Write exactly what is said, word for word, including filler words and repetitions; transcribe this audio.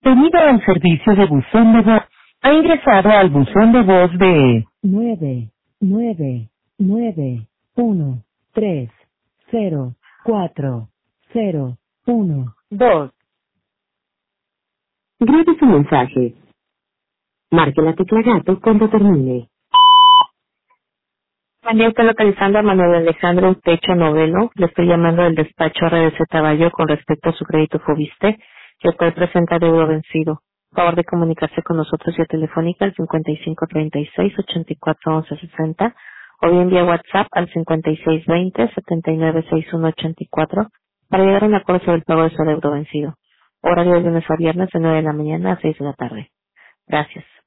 Bienvenido al servicio de buzón de voz. Ha ingresado al buzón de voz de nueve nueve nueve uno tres cero cuatro cero uno dos. Grabe su mensaje. Marque la tecla gato cuando termine. Buen día, estoy localizando a Manuel Alejandro Techo Novelo. Le estoy llamando del despacho R D C Taballo con respecto a su crédito Fobiste, que puede presentar deuda vencido. Por favor de comunicarse con nosotros vía telefónica al cincuenta y cinco treinta y seis ochenta y cuatro once sesenta o bien vía WhatsApp al cincuenta y seis veinte setenta y nueve sesenta y uno ochenta y cuatro para llegar a un acuerdo sobre el pago de su deuda vencido. Horario de lunes a viernes de nueve de la mañana a seis de la tarde. Gracias.